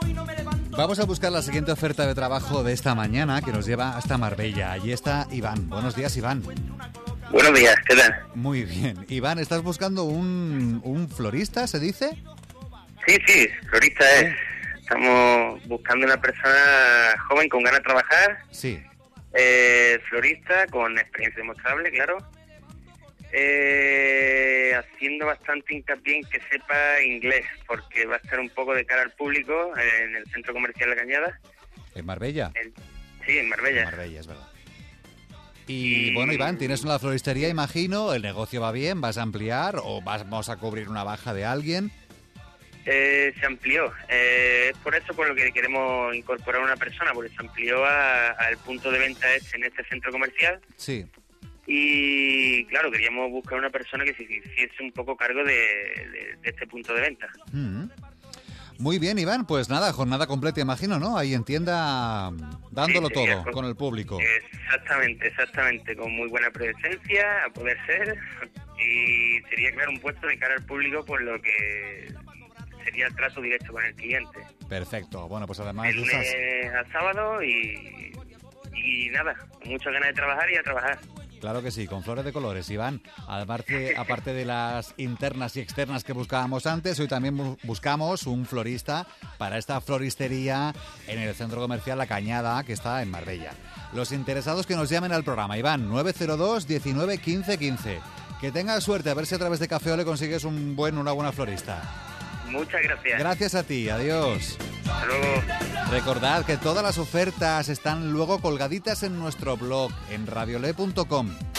Vamos a buscar la siguiente oferta de trabajo de esta mañana que nos lleva hasta Marbella. Allí está Iván. Buenos días, Iván. Buenos días, ¿qué tal? Muy bien. Iván, ¿estás buscando un florista, se dice? Sí, florista es. Estamos buscando una persona joven con ganas de trabajar. Sí. Florista con experiencia demostrable, claro. Haciendo bastante hincapié en que sepa inglés, porque va a estar un poco de cara al público en el centro comercial La Cañada. ¿En Marbella? Sí, en Marbella. En Marbella, es verdad. Y bueno, Iván, tienes una floristería, imagino, el negocio va bien, ¿vas a ampliar o vamos a cubrir una baja de alguien? Se amplió, es por eso por lo que queremos incorporar una persona, porque se amplió al punto de venta en este centro comercial. Sí. Y claro, queríamos buscar una persona que se hiciese un poco cargo de este punto de venta. Muy bien, Iván, pues nada, jornada completa, imagino, ¿no? Ahí en tienda dándolo Sí, todo con el público. Exactamente, con muy buena presencia, a poder ser, y sería, claro, un puesto de cara al público, por lo que sería el trato directo con el cliente. Perfecto, bueno, pues además De lunes a sábado y nada, con muchas ganas de trabajar y a trabajar. Claro que sí, con flores de colores, Iván. Aparte de las internas y externas que buscábamos antes, hoy también buscamos un florista para esta floristería en el centro comercial La Cañada, que está en Marbella. Los interesados que nos llamen al programa, Iván, 902 19 15 15. Que tengas suerte, a ver si a través de Café Ole consigues una buena florista. Muchas gracias. Gracias a ti, adiós. Hasta luego. Recordad que todas las ofertas están luego colgaditas en nuestro blog en radiole.com.